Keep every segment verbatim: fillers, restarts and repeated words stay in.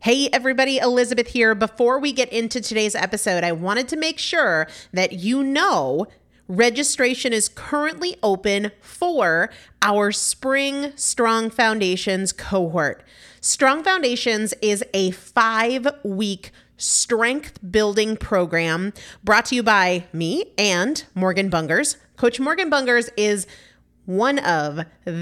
Hey everybody, Elizabeth here. Before we get into today's episode, I wanted to make sure that you know registration is currently open for our Spring Strong Foundations cohort. Strong Foundations is a five-week strength building program brought to you by me and Morgan Bungers. Coach Morgan Bungers is one of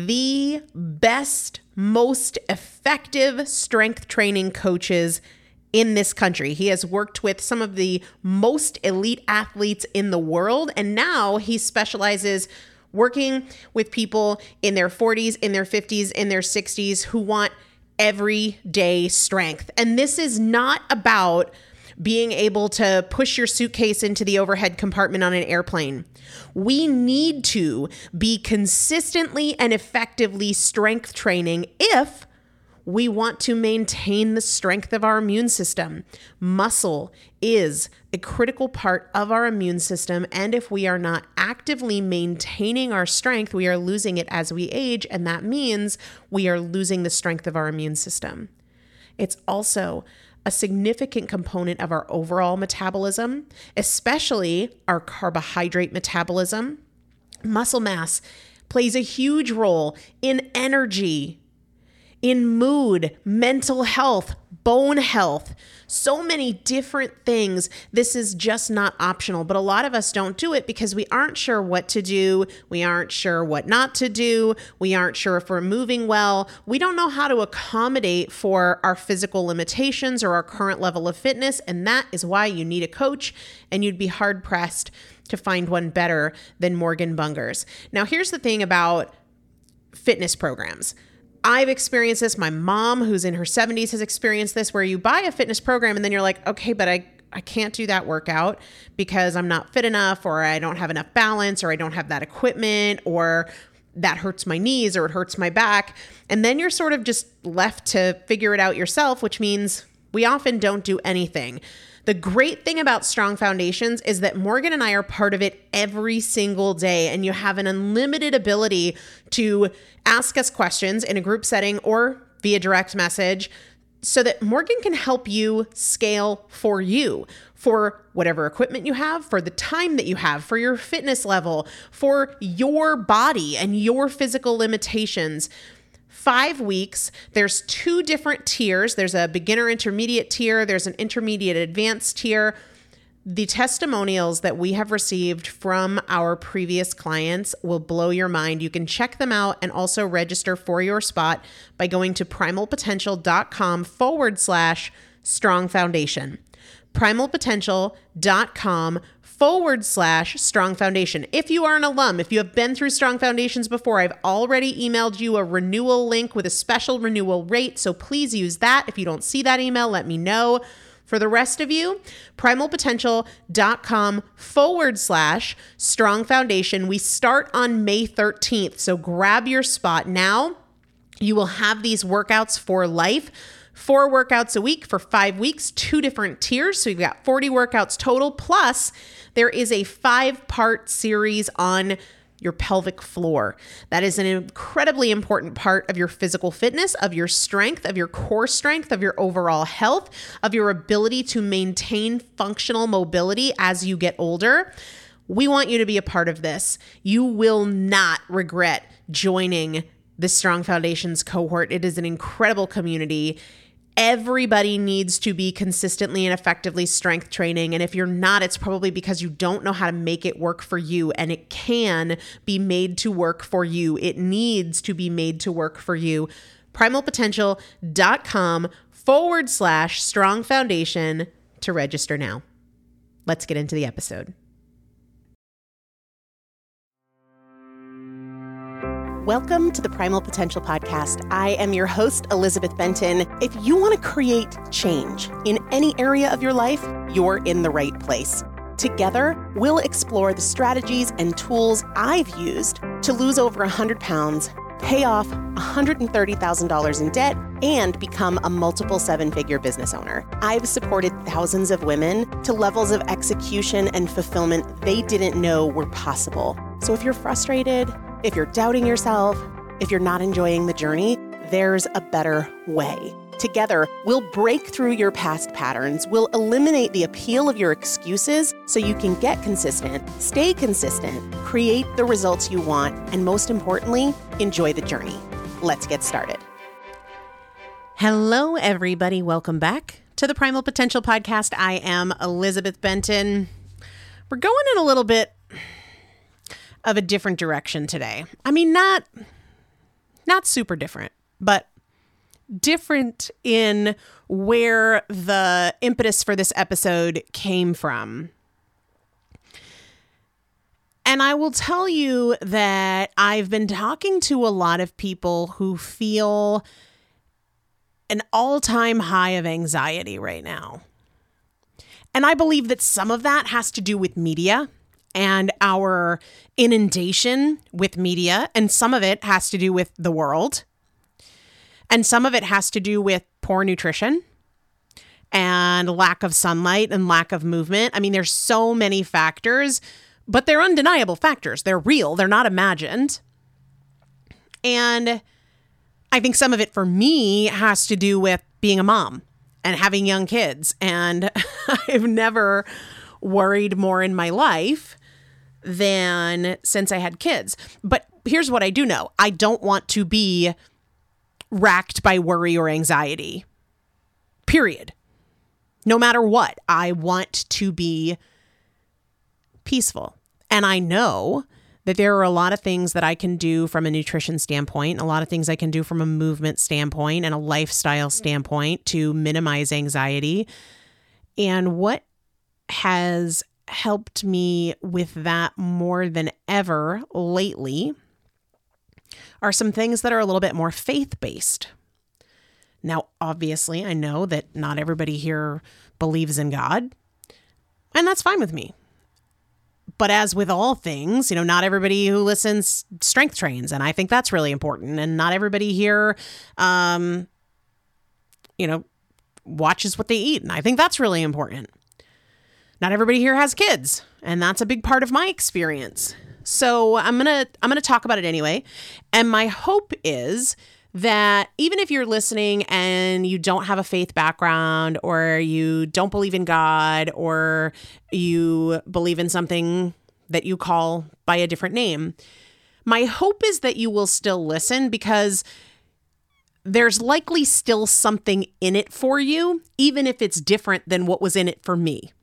the best, most effective strength training coaches in this country. He has worked with some of the most elite athletes in the world, and now he specializes working with people in their forties, in their fifties, in their sixties who want everyday strength. And this is not about being able to push your suitcase into the overhead compartment on an airplane. We need to be consistently and effectively strength training if we want to maintain the strength of our immune system. Muscle is a critical part of our immune system, and if we are not actively maintaining our strength, we are losing it as we age, and that means we are losing the strength of our immune system. It's also a significant component of our overall metabolism, especially our carbohydrate metabolism. Muscle mass plays a huge role in energy, in mood, mental health, bone health, so many different things. This is just not optional, but a lot of us don't do it because we aren't sure what to do. We aren't sure what not to do. We aren't sure if we're moving well. We don't know how to accommodate for our physical limitations or our current level of fitness, and that is why you need a coach, and you'd be hard-pressed to find one better than Morgan Bungers. Now, here's the thing about fitness programs. I've experienced this. My mom, who's in her seventies, has experienced this, where you buy a fitness program and then you're like, okay, but I, I can't do that workout because I'm not fit enough, or I don't have enough balance, or I don't have that equipment, or that hurts my knees, or it hurts my back. And then you're sort of just left to figure it out yourself, which means we often don't do anything. The great thing about Strong Foundations is that Morgan and I are part of it every single day, and you have an unlimited ability to ask us questions in a group setting or via direct message so that Morgan can help you scale for you, for whatever equipment you have, for the time that you have, for your fitness level, for your body and your physical limitations. Five weeks, there's two different tiers. There's a beginner intermediate tier. There's an intermediate advanced tier. The testimonials that we have received from our previous clients will blow your mind. You can check them out and also register for your spot by going to primalpotential.com forward slash strong foundation. primalpotential.com forward slash strong foundation. If you are an alum, if you have been through Strong Foundations before, I've already emailed you a renewal link with a special renewal rate. So please use that. If you don't see that email, let me know. For the rest of you, primalpotential.com forward slash strong foundation. We start on May thirteenth. So grab your spot now. You will have these workouts for life. Four workouts a week for five weeks, two different tiers. So you've got forty workouts total. Plus, there is a five-part series on your pelvic floor. That is an incredibly important part of your physical fitness, of your strength, of your core strength, of your overall health, of your ability to maintain functional mobility as you get older. We want you to be a part of this. You will not regret joining the Strong Foundations cohort. It is an incredible community. Everybody needs to be consistently and effectively strength training. And if you're not, it's probably because you don't know how to make it work for you. And it can be made to work for you. It needs to be made to work for you. primalpotential.com forward slash strong foundation to register now. Let's get into the episode. Welcome to the Primal Potential Podcast. I am your host, Elizabeth Benton. If you want to create change in any area of your life, you're in the right place. Together, we'll explore the strategies and tools I've used to lose over one hundred pounds, pay off one hundred thirty thousand dollars in debt, and become a multiple seven-figure business owner. I've supported thousands of women to levels of execution and fulfillment they didn't know were possible. So if you're frustrated, if you're doubting yourself, if you're not enjoying the journey, there's a better way. Together, we'll break through your past patterns, we'll eliminate the appeal of your excuses so you can get consistent, stay consistent, create the results you want, and most importantly, enjoy the journey. Let's get started. Hello, everybody. Welcome back to the Primal Potential Podcast. I am Elizabeth Benton. We're going in a little bit of a different direction today. I mean, not, not super different, but different in where the impetus for this episode came from. And I will tell you that I've been talking to a lot of people who feel an all-time high of anxiety right now. And I believe that some of that has to do with media and our inundation with media, and some of it has to do with the world. And some of it has to do with poor nutrition and lack of sunlight and lack of movement. I mean, there's so many factors, but they're undeniable factors. They're real. They're not imagined. And I think some of it for me has to do with being a mom and having young kids. And I've never worried more in my life than since I had kids. But here's what I do know. I don't want to be racked by worry or anxiety, period. No matter what, I want to be peaceful. And I know that there are a lot of things that I can do from a nutrition standpoint, a lot of things I can do from a movement standpoint and a lifestyle standpoint to minimize anxiety. And what has helped me with that more than ever lately are some things that are a little bit more faith-based. Now, obviously, I know that not everybody here believes in God, and that's fine with me. But as with all things, you know, not everybody who listens strength trains, and I think that's really important. And not everybody here, um, you know, watches what they eat, and I think that's really important. Not everybody here has kids, and that's a big part of my experience. So I'm going to I'm going to talk about it anyway. And my hope is that even if you're listening and you don't have a faith background, or you don't believe in God, or you believe in something that you call by a different name, my hope is that you will still listen, because there's likely still something in it for you, even if it's different than what was in it for me.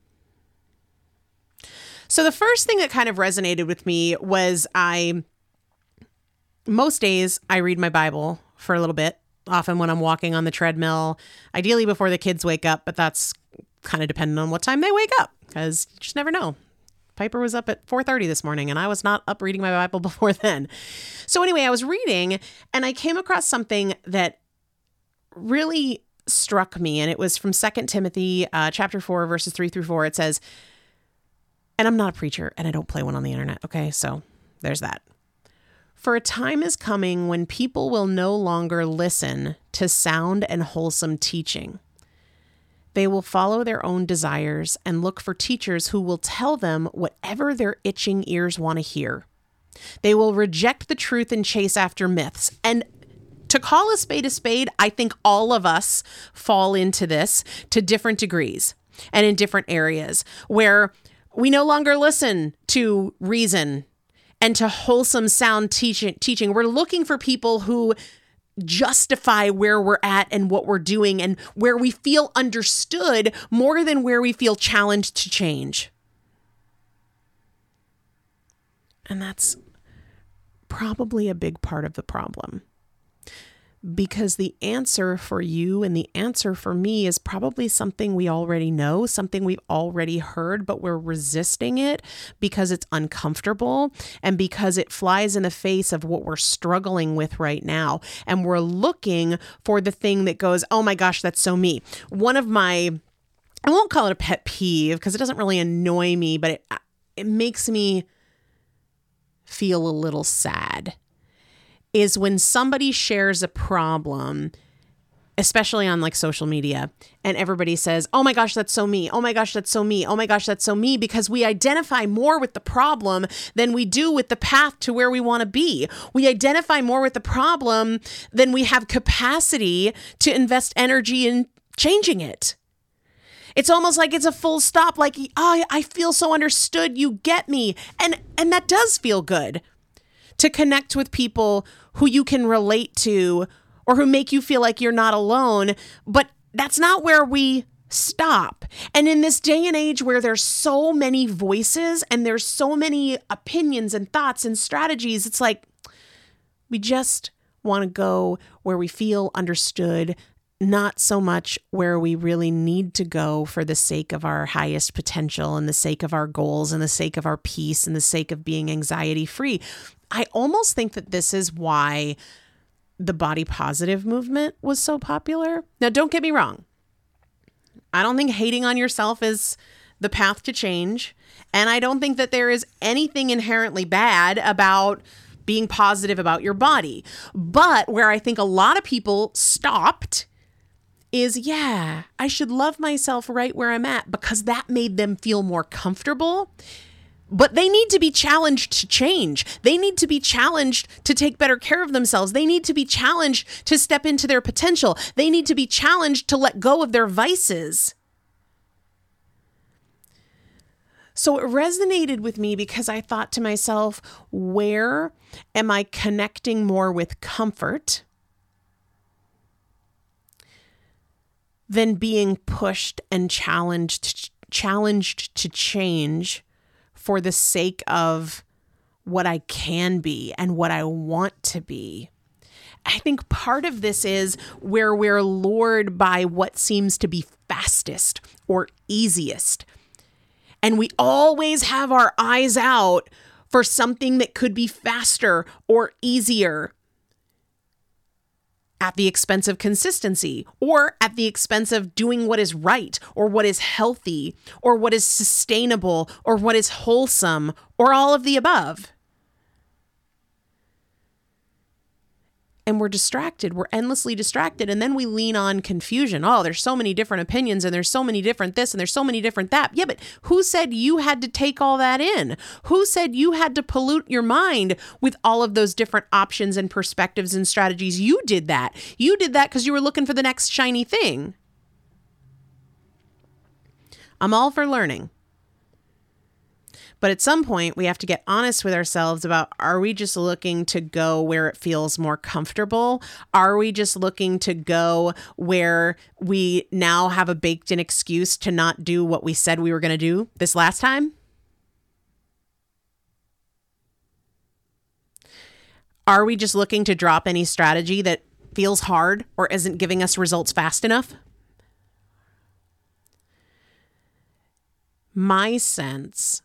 So the first thing that kind of resonated with me was I, most days I read my Bible for a little bit, often when I'm walking on the treadmill, ideally before the kids wake up, but that's kind of dependent on what time they wake up, because you just never know. Piper was up at four thirty this morning, and I was not up reading my Bible before then. So anyway, I was reading, and I came across something that really struck me, and it was from Second Timothy uh, chapter four, verses three through four. It says, and I'm not a preacher, and I don't play one on the internet, okay? So there's that. For a time is coming when people will no longer listen to sound and wholesome teaching. They will follow their own desires and look for teachers who will tell them whatever their itching ears want to hear. They will reject the truth and chase after myths. And to call a spade a spade, I think all of us fall into this to different degrees and in different areas, where we no longer listen to reason and to wholesome sound teaching. teaching. We're looking for people who justify where we're at and what we're doing, and where we feel understood more than where we feel challenged to change. And that's probably a big part of the problem. Because the answer for you and the answer for me is probably something we already know, something we've already heard, but we're resisting it because it's uncomfortable and because it flies in the face of what we're struggling with right now. And we're looking for the thing that goes, oh my gosh, that's so me. One of my, I won't call it a pet peeve because it doesn't really annoy me, but it, it makes me feel a little sad, is when somebody shares a problem especially on like social media, and everybody says, oh my gosh, that's so me. Oh my gosh, that's so me. Oh my gosh, that's so me, because we identify more with the problem than we do with the path to where we want to be. We identify more with the problem than we have capacity to invest energy in changing it. It's almost like it's a full stop, like, oh, I feel so understood. You get me. And, and that does feel good, to connect with people who you can relate to, or who make you feel like you're not alone. But that's not where we stop. And in this day and age where there's so many voices and there's so many opinions and thoughts and strategies, it's like we just want to go where we feel understood, not so much where we really need to go for the sake of our highest potential and the sake of our goals and the sake of our peace and the sake of being anxiety free. I almost think that this is why the body positive movement was so popular. Now, don't get me wrong. I don't think hating on yourself is the path to change. And I don't think that there is anything inherently bad about being positive about your body. But where I think a lot of people stopped is, yeah, I should love myself right where I'm at, because that made them feel more comfortable. But they need to be challenged to change. They need to be challenged to take better care of themselves. They need to be challenged to step into their potential. They need to be challenged to let go of their vices. So it resonated with me because I thought to myself, where am I connecting more with comfort than being pushed and challenged, challenged to change for the sake of what I can be and what I want to be? I think part of this is where we're lured by what seems to be fastest or easiest. And we always have our eyes out for something that could be faster or easier, at the expense of consistency, or at the expense of doing what is right, or what is healthy, or what is sustainable, or what is wholesome, or all of the above. And we're distracted. We're endlessly distracted. And then we lean on confusion. Oh, there's so many different opinions, and there's so many different this, and there's so many different that. Yeah, but who said you had to take all that in? Who said you had to pollute your mind with all of those different options and perspectives and strategies? You did that. You did that because you were looking for the next shiny thing. I'm all for learning. But at some point, we have to get honest with ourselves about, are we just looking to go where it feels more comfortable? Are we just looking to go where we now have a baked-in excuse to not do what we said we were going to do this last time? Are we just looking to drop any strategy that feels hard or isn't giving us results fast enough? My sense,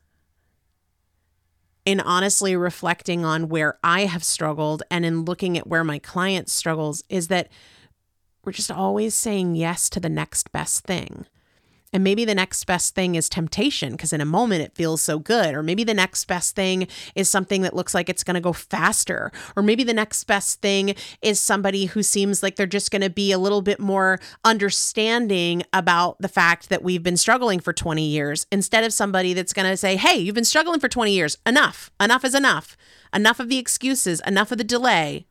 in honestly reflecting on where I have struggled and in looking at where my client struggles, is that we're just always saying yes to the next best thing. And maybe the next best thing is temptation, because in a moment it feels so good. Or maybe the next best thing is something that looks like it's going to go faster. Or maybe the next best thing is somebody who seems like they're just going to be a little bit more understanding about the fact that we've been struggling for twenty years, instead of somebody that's going to say, hey, you've been struggling for twenty years. Enough. Enough is enough. Enough of the excuses. Enough of the delay.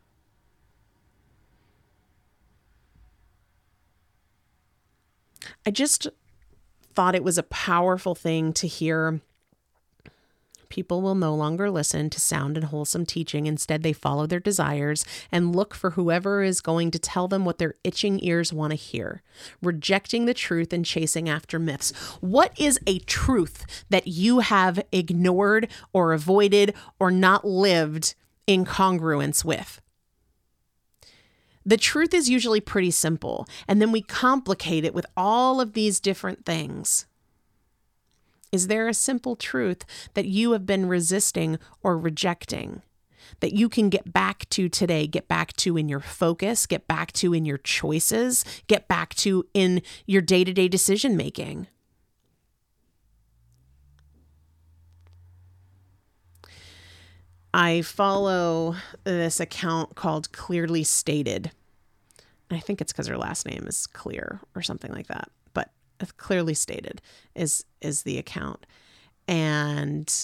I just thought it was a powerful thing to hear. People will no longer listen to sound and wholesome teaching. Instead, they follow their desires and look for whoever is going to tell them what their itching ears want to hear, rejecting the truth and chasing after myths. What is a truth that you have ignored or avoided or not lived in congruence with? The truth is usually pretty simple, and then we complicate it with all of these different things. Is there a simple truth that you have been resisting or rejecting that you can get back to today, get back to in your focus, get back to in your choices, get back to in your day-to-day decision making? I follow this account called Clearly Stated. I think it's because her last name is Clear or something like that, but clearly stated is, is the account. And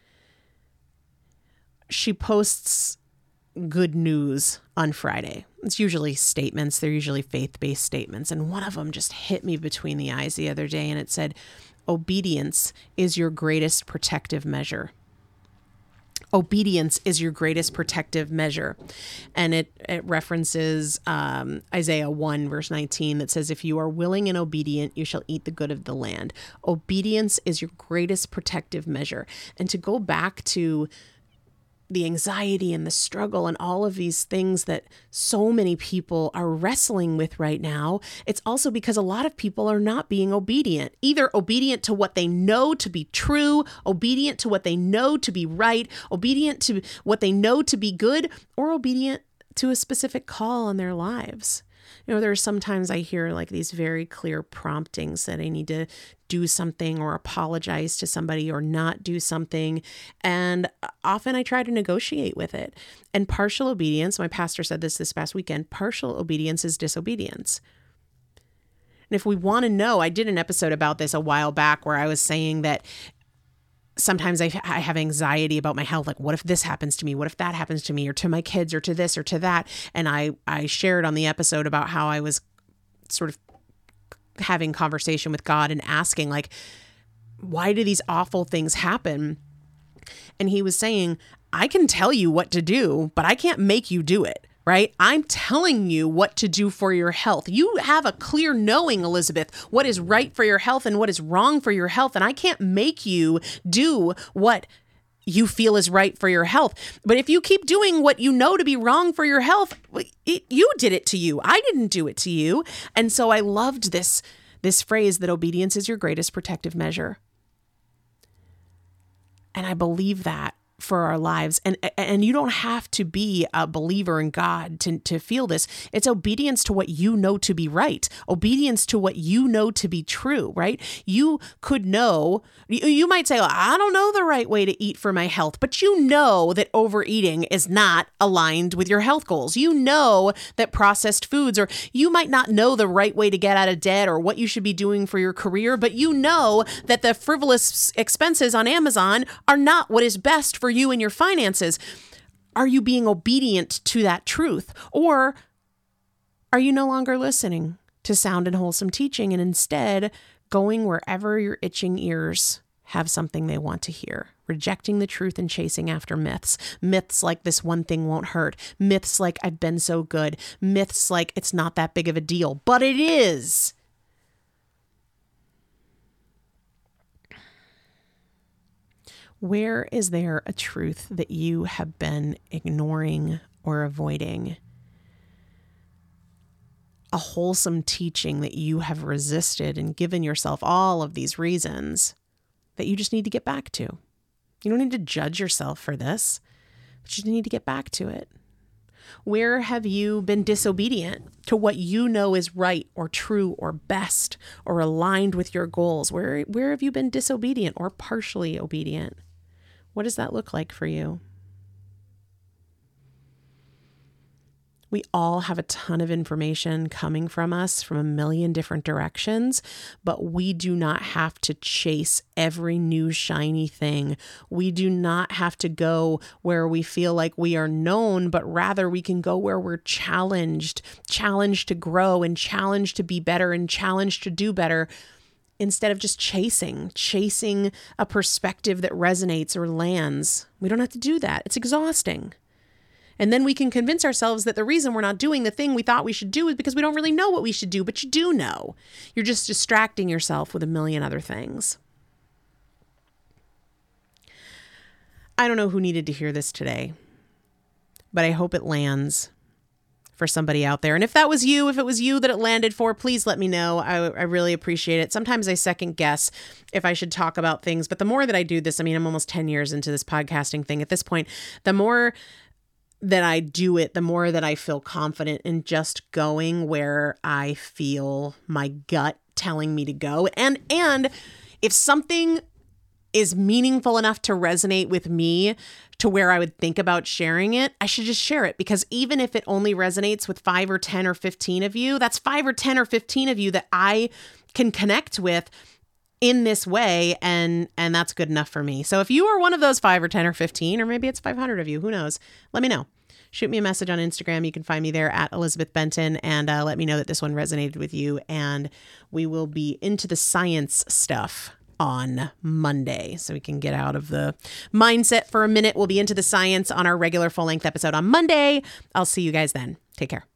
she posts good news on Friday. It's usually statements. They're usually faith-based statements. And one of them just hit me between the eyes the other day. And it said, obedience is your greatest protective measure. Obedience is your greatest protective measure. And it, it references um, Isaiah one, verse nineteen, that says, if you are willing and obedient, you shall eat the good of the land. Obedience is your greatest protective measure. And to go back to the anxiety and the struggle and all of these things that so many people are wrestling with right now, it's also because a lot of people are not being obedient, either obedient to what they know to be true, obedient to what they know to be right, obedient to what they know to be good, or obedient to a specific call on their lives. You know, there are sometimes I hear like these very clear promptings that I need to do something or apologize to somebody or not do something. And often I try to negotiate with it. And partial obedience, my pastor said this this past weekend, partial obedience is disobedience. And if we want to know, I did an episode about this a while back where I was saying that sometimes I, I have anxiety about my health. Like, what if this happens to me? What if that happens to me or to my kids or to this or to that? And I, I shared on the episode about how I was sort of having conversation with God and asking, like, why do these awful things happen? And he was saying, I can tell you what to do, but I can't make you do it. Right? I'm telling you what to do for your health. You have a clear knowing, Elizabeth, what is right for your health and what is wrong for your health. And I can't make you do what you feel is right for your health. But if you keep doing what you know to be wrong for your health, it, you did it to you. I didn't do it to you. And so I loved this, this phrase that obedience is your greatest protective measure. And I believe that for our lives. And and you don't have to be a believer in God to, to feel this. It's obedience to what you know to be right. Obedience to what you know to be true, right? You could know, you, you might say, well, I don't know the right way to eat for my health, but you know that overeating is not aligned with your health goals. You know that processed foods, or you might not know the right way to get out of debt or what you should be doing for your career, but you know that the frivolous expenses on Amazon are not what is best for you and your finances. Are you being obedient to that truth? Or are you no longer listening to sound and wholesome teaching and instead going wherever your itching ears have something they want to hear, rejecting the truth and chasing after myths? Myths like this one thing won't hurt. Myths like I've been so good. Myths like it's not that big of a deal, but it is. Where is there a truth that you have been ignoring or avoiding? A wholesome teaching that you have resisted and given yourself all of these reasons that you just need to get back to. You don't need to judge yourself for this, but you need to get back to it. Where have you been disobedient to what you know is right or true or best or aligned with your goals? Where, where have you been disobedient or partially obedient? What does that look like for you? We all have a ton of information coming from us from a million different directions, but we do not have to chase every new shiny thing. We do not have to go where we feel like we are known, but rather we can go where we're challenged, challenged to grow and challenged to be better and challenged to do better. Instead of just chasing, chasing a perspective that resonates or lands. We don't have to do that. It's exhausting. And then we can convince ourselves that the reason we're not doing the thing we thought we should do is because we don't really know what we should do, but you do know. You're just distracting yourself with a million other things. I don't know who needed to hear this today, but I hope it lands for somebody out there. And if that was you, if it was you that it landed for, please let me know. I, I really appreciate it. Sometimes I second guess if I should talk about things, but the more that I do this, I mean, I'm almost ten years into this podcasting thing at this point, the more that I do it, the more that I feel confident in just going where I feel my gut telling me to go. And, and if something is meaningful enough to resonate with me to where I would think about sharing it, I should just share it. Because even if it only resonates with five or ten or fifteen of you, that's five or ten or fifteen of you that I can connect with in this way. And, and that's good enough for me. So if you are one of those five or ten or fifteen, or maybe it's five hundred of you, who knows? Let me know. Shoot me a message on Instagram. You can find me there at Elizabeth Benton, and uh, let me know that this one resonated with you. And we will be into the science stuff on Monday, so we can get out of the mindset for a minute. We'll be into the science on our regular full-length episode on Monday. I'll see you guys then. Take care.